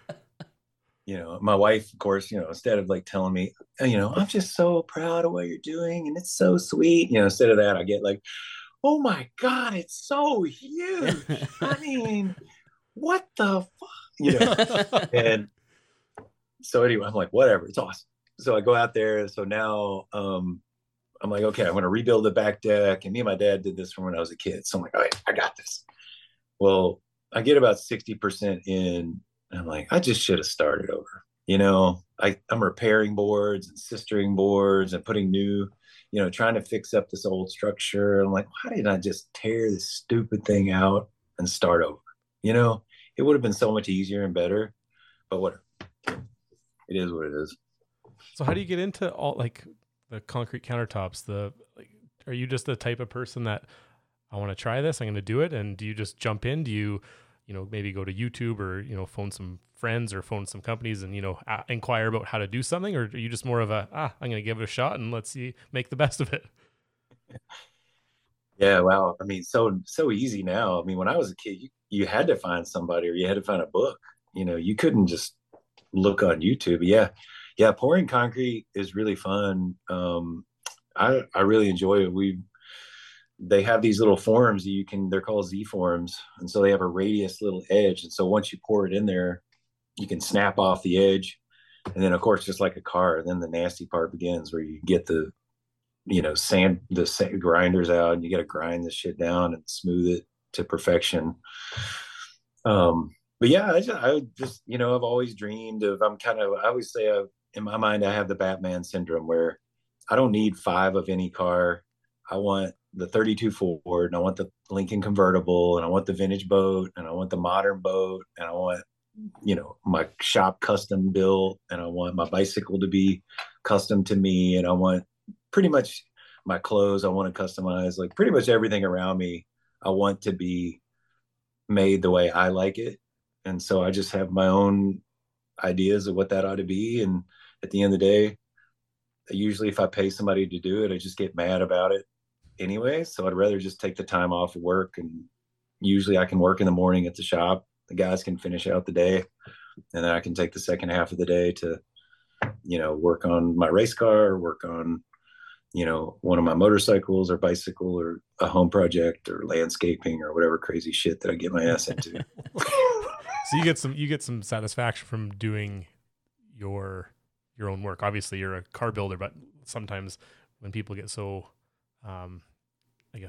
My wife, of course, instead of like telling me, I'm just so proud of what you're doing and it's so sweet, instead of that, I get like, oh my God, it's so huge. I mean, what the fuck, And so anyway, I'm like, whatever, it's awesome. So I go out there. So now I'm like, okay, I'm going to rebuild the back deck. And me and my dad did this from when I was a kid. So I'm like, all right, I got this. Well, I get about 60% in. And I'm like, I just should have started over. I'm repairing boards and sistering boards and putting new, trying to fix up this old structure. I'm like, why didn't I just tear this stupid thing out and start over? It would have been so much easier and better, but whatever. It is what it is. So how do you get into all like the concrete countertops? Are you just the type of person that I want to try this, I'm going to do it? And do you just jump in? Do you, maybe go to YouTube or, phone some friends or phone some companies and, inquire about how to do something? Or are you just more of I'm going to give it a shot and let's see, make the best of it? Yeah. Wow. I mean, so easy now. I mean, when I was a kid, you had to find somebody or you had to find a book, you couldn't just look on YouTube. Yeah. Yeah. Pouring concrete is really fun. I really enjoy it. They have these little forms they're called Z forms. And so they have a radius little edge. And so once you pour it in there, you can snap off the edge. And then of course, just like a car, then the nasty part begins where you get the sand grinders out and you got to grind this shit down and smooth it to perfection. But yeah, I just, I've always dreamed of, I always say in my mind, I have the Batman syndrome where I don't need 5 of any car. I want the 32 Ford and I want the Lincoln convertible and I want the vintage boat and I want the modern boat and I want, my shop custom built and I want my bicycle to be custom to me. And I want pretty much my clothes. I want to customize like pretty much everything around me. I want to be made the way I like it. And so I just have my own ideas of what that ought to be. And at the end of the day, usually if I pay somebody to do it, I just get mad about it anyway. So I'd rather just take the time off of work. And usually I can work in the morning at the shop. The guys can finish out the day. And then I can take the second half of the day to, work on my race car or work on, one of my motorcycles or bicycle or a home project or landscaping or whatever crazy shit that I get my ass into. So you get some satisfaction from doing your own work. Obviously you're a car builder, but sometimes when people get so, I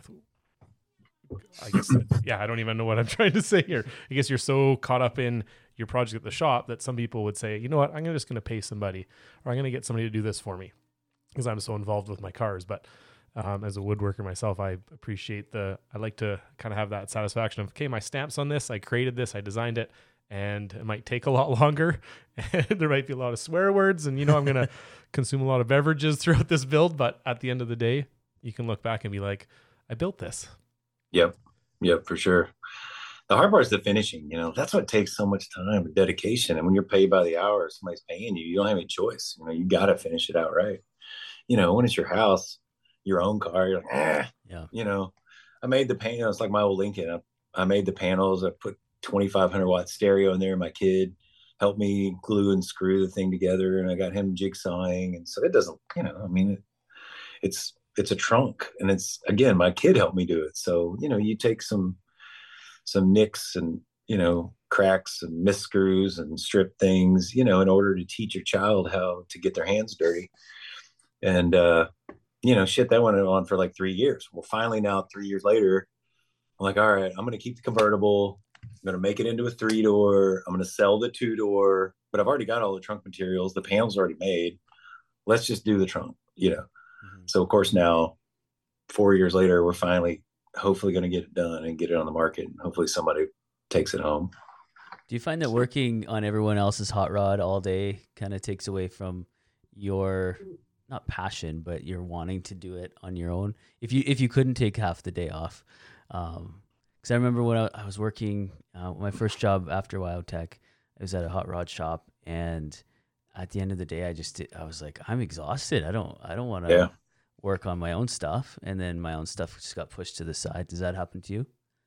guess, yeah, I don't even know what I'm trying to say here. I guess you're so caught up in your project at the shop that some people would say, you know what, I'm just going to pay somebody or I'm going to get somebody to do this for me because I'm so involved with my cars. But as a woodworker myself, I appreciate I like to kind of have that satisfaction of, okay, my stamp's on this, I created this, I designed it, and it might take a lot longer. And there might be a lot of swear words and, I'm going to consume a lot of beverages throughout this build. But at the end of the day, you can look back and be like, I built this. Yep, for sure. The hard part is the finishing. That's what takes so much time and dedication. And when you're paid by the hour, somebody's paying you, you don't have any choice. You got to finish it out right. When it's your house, your own car, you're like, yeah. I made the panels. It's like my old Lincoln. I made the panels. I put 2,500 watt stereo in there. My kid helped me glue and screw the thing together, and I got him jigsawing. And so it doesn't, it's a trunk, and it's, again, my kid helped me do it. So you take some nicks and cracks and misscrews and strip things in order to teach your child how to get their hands dirty. And shit, that went on for like 3 years. Well, finally now 3 years later, I'm like, all right, I'm going to keep the convertible, I'm going to make it into a 3-door, I'm going to sell the 2-door, but I've already got all the trunk materials, the panels already made, let's just do the trunk. So of course now 4 years later, we're finally hopefully going to get it done and get it on the market, and hopefully somebody takes it home. Do you find that working on everyone else's hot rod all day kind of takes away from your, not passion, but you're wanting to do it on your own? If you couldn't take half the day off, because I remember when I was working my first job after WyoTech, I was at a hot rod shop, and at the end of the day, I was like, I'm exhausted. I don't want to work on my own stuff, and then my own stuff just got pushed to the side. Does that happen to you?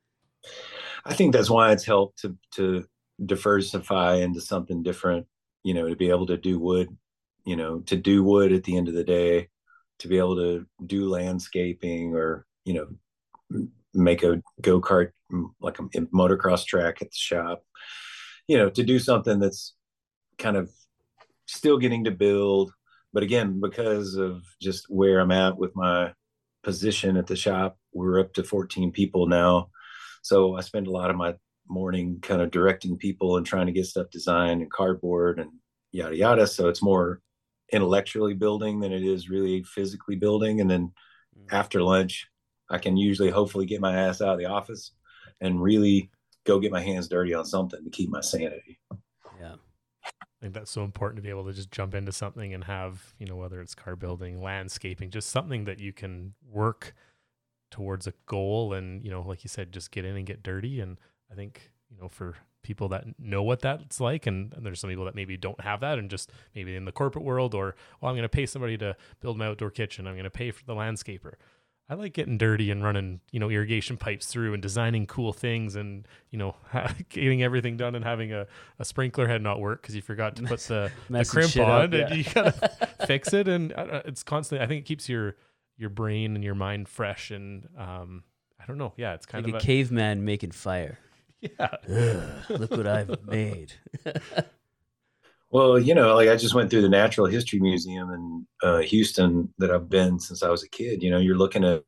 I think that's why it's helped to diversify into something different. To be able to do wood. To do wood at the end of the day, to be able to do landscaping or, make a go-kart like a motocross track at the shop, you know, to do something that's kind of still getting to build. But again, because of just where I'm at with my position at the shop, we're up to 14 people now. So I spend a lot of my morning kind of directing people and trying to get stuff designed and cardboard and yada yada. So it's more intellectually building than it is really physically building. And then after lunch, I can usually hopefully get my ass out of the office and really go get my hands dirty on something to keep my sanity. Yeah. I think that's so important to be able to just jump into something and have, you know, whether it's car building, landscaping, just something that you can work towards a goal and, you know, like you said, just get in and get dirty. And I think, you know, for people that know what that's like, and there's some people that maybe don't have that and just maybe in the corporate world, or, well, I'm going to pay somebody to build my outdoor kitchen. I'm going to pay for the landscaper. I like getting dirty and running, you know, irrigation pipes through and designing cool things and, you know, getting everything done and having a sprinkler head not work because you forgot to put the crimp on and you gotta fix it. And it's constantly, I think it keeps your brain and your mind fresh. And I don't know. Yeah, it's kind like of a caveman making fire. Yeah. Look what I've made. Well, you know, like I just went through the Natural History Museum in Houston that I've been since I was a kid. You know, you're looking at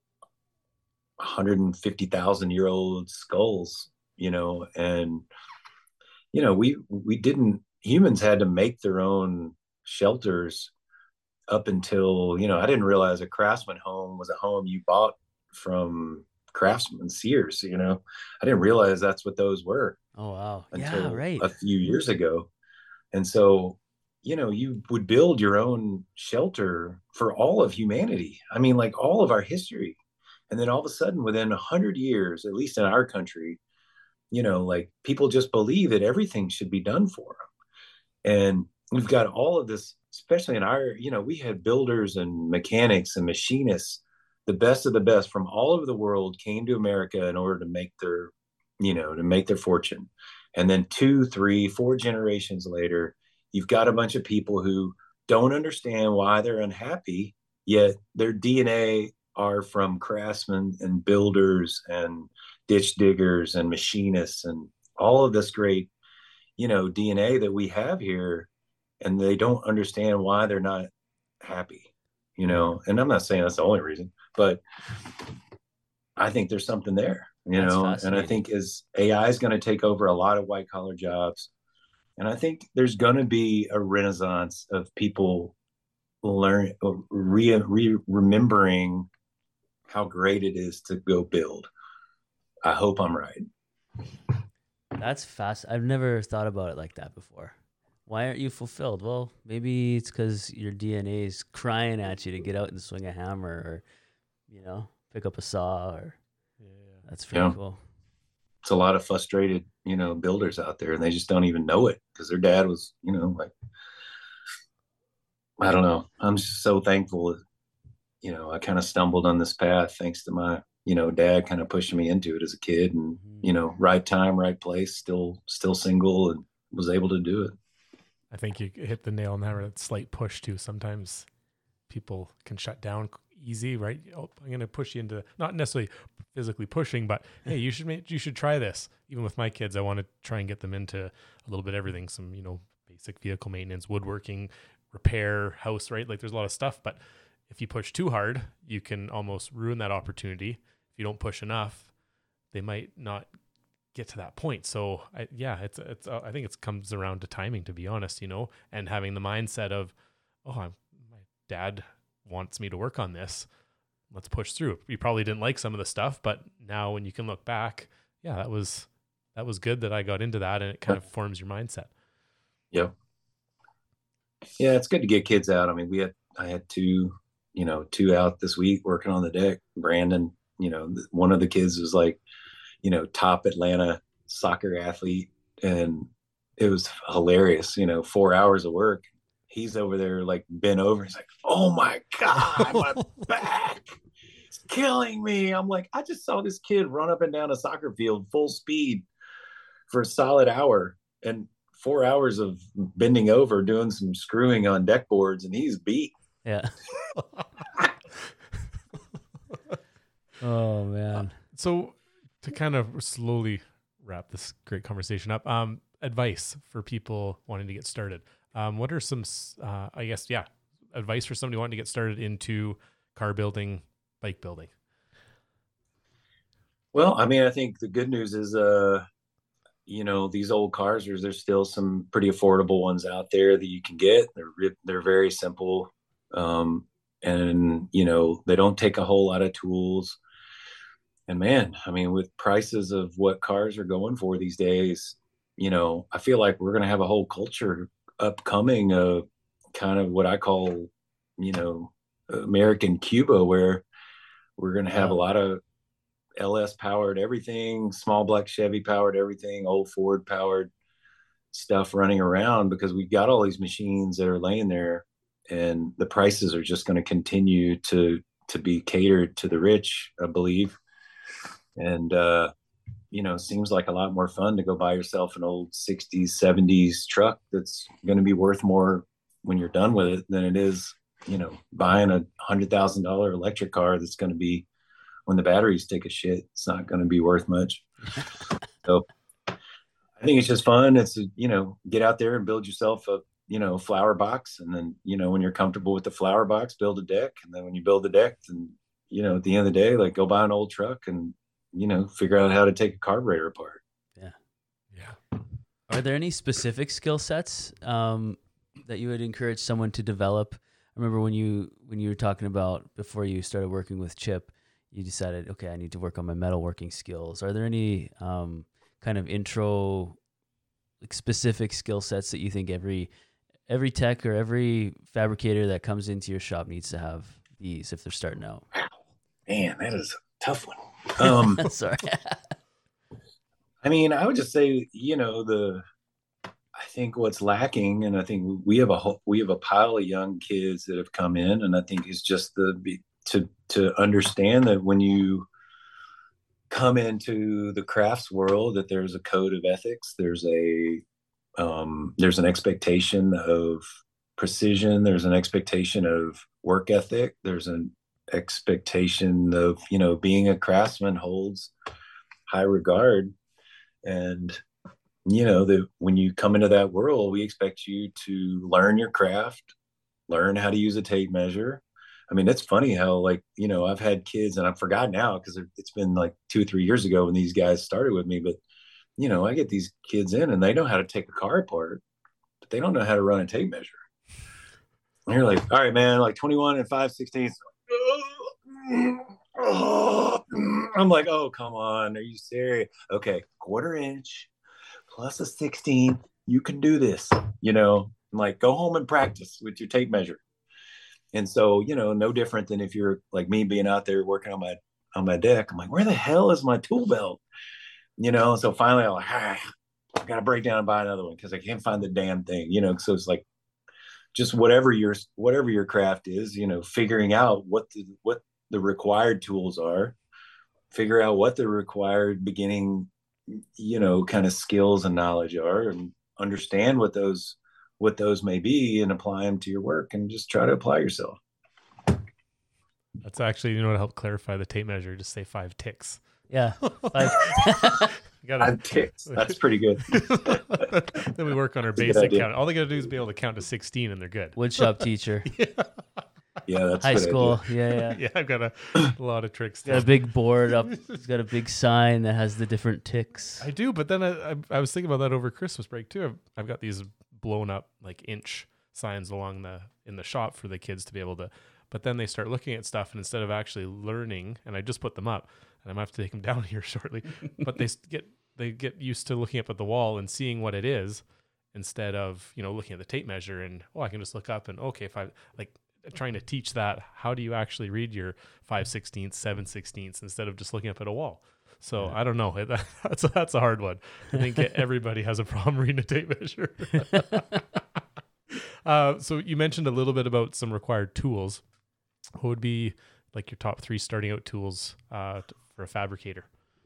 150,000-year-old skulls, you know, and, you know, humans had to make their own shelters up until, you know, I didn't realize a craftsman home was a home you bought from Craftsman Sears, you know. I didn't realize that's what those were. Oh, wow. Until yeah, right. a few years ago. And so, you know, you would build your own shelter for all of humanity. I mean, like all of our history. And then all of a sudden, within 100 years, at least in our country, you know, like people just believe that everything should be done for them. And we've got all of this, especially in our, you know, we had builders and mechanics and machinists, the best of the best from all over the world came to America in order to make their, you know, to make their fortune. And then 2, 3, 4 generations later, you've got a bunch of people who don't understand why they're unhappy, yet their DNA are from craftsmen and builders and ditch diggers and machinists and all of this great, you know, DNA that we have here. And they don't understand why they're not happy, you know. And I'm not saying that's the only reason, but I think there's something there. You know, and I think as AI is going to take over a lot of white collar jobs, and I think there's going to be a renaissance of people remembering how great it is to go build. I hope I'm right. That's fast. I've never thought about it like that before. Why aren't you fulfilled? Well, maybe it's because your DNA is crying at you to get out and swing a hammer or, you know, pick up a saw or. That's pretty cool. It's a lot of frustrated, you know, builders out there, and they just don't even know it because their dad was, you know, like, I don't know. I'm just so thankful that, you know, I kind of stumbled on this path thanks to my, you know, dad kind of pushing me into it as a kid, and, you know, right time, right place, still single, and was able to do it. I think you hit the nail on that slight push too. Sometimes people can shut down easy, right? Oh, I'm going to push you into, not necessarily physically pushing, but hey, you should try this. Even with my kids, I want to try and get them into a little bit of everything. Some, you know, basic vehicle maintenance, woodworking, repair, house, right? Like there's a lot of stuff, but if you push too hard, you can almost ruin that opportunity. If you don't push enough, they might not get to that point. So I think it comes around to timing, to be honest, you know, and having the mindset of, my dad wants me to work on this. Let's push through. You probably didn't like some of the stuff, but now when you can look back, yeah, that was good that I got into that, and it kind of forms your mindset. Yeah. Yeah, it's good to get kids out. I mean, I had two out this week working on the deck. Brandon, you know, one of the kids was like, you know, top Atlanta soccer athlete, and it was hilarious, you know, 4 hours of work. He's over there like bent over. He's like, oh my God, my back. It's killing me. I'm like, I just saw this kid run up and down a soccer field full speed for a solid hour, and 4 hours of bending over, doing some screwing on deck boards, and he's beat. Yeah. Oh man. So To kind of slowly wrap this great conversation up, advice for people wanting to get started. What are some, advice for somebody wanting to get started into car building, bike building? Well, I mean, I think the good news is, these old cars, there's still some pretty affordable ones out there that you can get. They're very simple, and they don't take a whole lot of tools. And man, I mean, with prices of what cars are going for these days, I feel like we're going to have a whole culture upcoming of kind of what I call, American Cuba, where we're going to have a lot of LS powered everything, small block Chevy powered everything, old Ford powered stuff running around because we've got all these machines that are laying there, and the prices are just going to continue to be catered to the rich, I believe. And seems like a lot more fun to go buy yourself an old 60s 70s truck that's going to be worth more when you're done with it than it is buying $100,000 electric car that's going to be, when the batteries take a shit, it's not going to be worth much. So I think it's just fun. It's get out there and build yourself a flower box, and then when you're comfortable with the flower box, build a deck, and then when you build the deck, then at the end of the day, like, go buy an old truck and figure out how to take a carburetor apart. Yeah. Are there any specific skill sets that you would encourage someone to develop? I remember when you were talking about before you started working with Chip, you decided, okay, I need to work on my metalworking skills. Are there any kind of intro, like, specific skill sets that you think every tech or every fabricator that comes into your shop needs to have these if they're starting out? Wow, man, that is a tough one. Sorry. I mean, I would just say, I think what's lacking, and I think we have a pile of young kids that have come in, and I think it's just to understand that when you come into the crafts world, that there's a code of ethics, there's an expectation of precision, there's an expectation of work ethic, there's an expectation of being a craftsman holds high regard. And when you come into that world, we expect you to learn your craft, learn how to use a tape measure. I mean, it's funny how, like, I've had kids, and I forgot now because it's been like 2 or 3 years ago when these guys started with me, but I get these kids in and they know how to take a car apart, but they don't know how to run a tape measure. And you're like, all right, man, like 21 and 5/16. I'm like, oh, come on, are you serious? Okay, 1/4 inch plus a 16, you can do this. I'm like, go home and practice with your tape measure. And so, no different than if you're like me being out there working on my deck. I'm like, where the hell is my tool belt? So finally I'm like, I gotta break down and buy another one because I can't find the damn thing. So it's like, just whatever your craft is, figuring out what the required tools are, figure out what the required beginning, kind of skills and knowledge are, and understand what those may be, and apply them to your work, and just try to apply yourself. That's actually, what helped clarify the tape measure. Just say 5 ticks. Yeah. 5 ticks. That's pretty good. Then we work on our basic count. All they got to do is be able to count to 16 and they're good. Woodshop teacher. Yeah, that's high school. Idea. Yeah. Yeah, I've got a lot of tricks. Got a big board up. It's got a big sign that has the different ticks. I do, but then I was thinking about that over Christmas break too. I've got these blown up like inch signs in the shop for the kids to be able to. But then they start looking at stuff, and instead of actually learning, and I just put them up, and I might have to take them down here shortly. But they get used to looking up at the wall and seeing what it is, instead of looking at the tape measure and I can just look up and okay, if I like trying to teach that, how do you actually read your 5/16, 7/16 instead of just looking up at a wall? So I don't know. That's a hard one. I think everybody has a problem reading a tape measure. So you mentioned a little bit about some required tools. What would be like your top 3 starting out tools for a fabricator?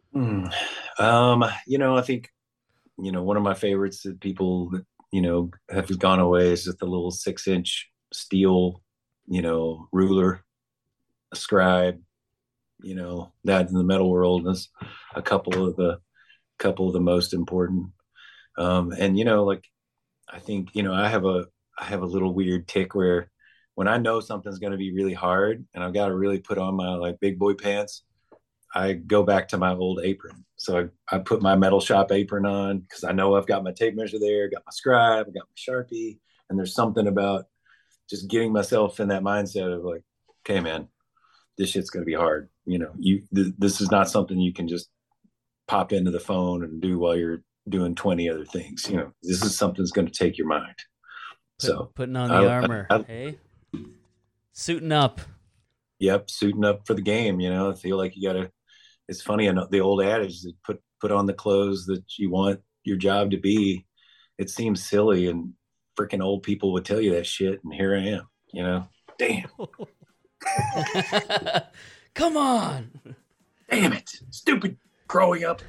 I think, one of my favorites that people, have gone away is just the little 6-inch steel, ruler, a scribe, that in the metal world is a couple of the most important. And like, I think, I have a little weird tick where when I know something's going to be really hard and I've got to really put on my like big boy pants, I go back to my old apron. So I put my metal shop apron on because I know I've got my tape measure there, got my scribe, I got my Sharpie. And there's something about just getting myself in that mindset of like, okay, man, this shit's going to be hard. This is not something you can just pop into the phone and do while you're doing 20 other things. This is something that's going to take your mind. So putting on the armor, hey, suiting up. Yep, suiting up for the game. I feel like you gotta. It's funny, and the old adage that put on the clothes that you want your job to be. It seems silly, and freaking old people would tell you that shit, and here I am. Damn. Come on. Damn it, stupid growing up.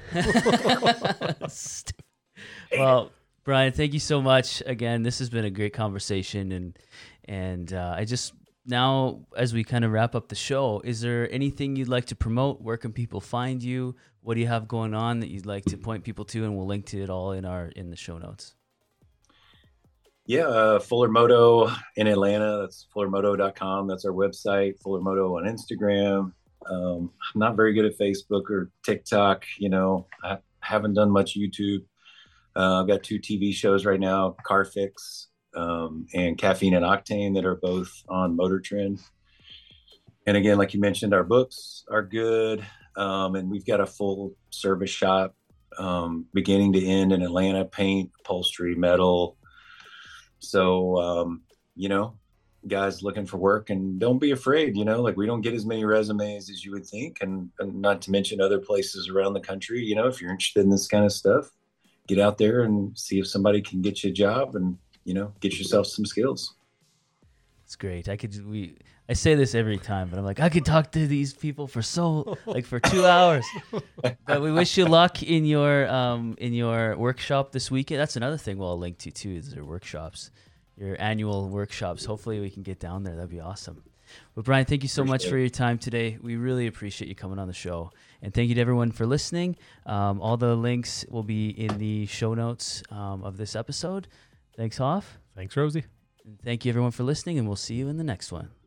Well, Brian, thank you so much. Again, this has been a great conversation, and I just now, as we kind of wrap up the show, is there anything you'd like to promote? Where can people find you? What do you have going on that you'd like to point people to? And we'll link to it all in the show notes. Yeah, Fuller Moto in Atlanta. That's fullermoto.com. That's our website. Fuller Moto on Instagram. I'm not very good at Facebook or TikTok. I haven't done much YouTube. I've got 2 TV shows right now, Car Fix and Caffeine and Octane, that are both on Motor Trend. And again, like you mentioned, our books are good. And we've got a full service shop beginning to end in Atlanta, paint, upholstery, metal. So, guys looking for work, and don't be afraid, like we don't get as many resumes as you would think. And not to mention other places around the country, if you're interested in this kind of stuff, get out there and see if somebody can get you a job and, get yourself some skills. It's great. I say this every time, but I'm like, I could talk to these people for 2 hours. But we wish you luck in your workshop this weekend. That's another thing we'll link to too, is their workshops, your annual workshops. Hopefully we can get down there. That'd be awesome. But Brian, thank you so much for your time today. We really appreciate you coming on the show. And thank you to everyone for listening. All the links will be in the show notes of this episode. Thanks, Hoff. Thanks, Rosie. And thank you everyone for listening, and we'll see you in the next one.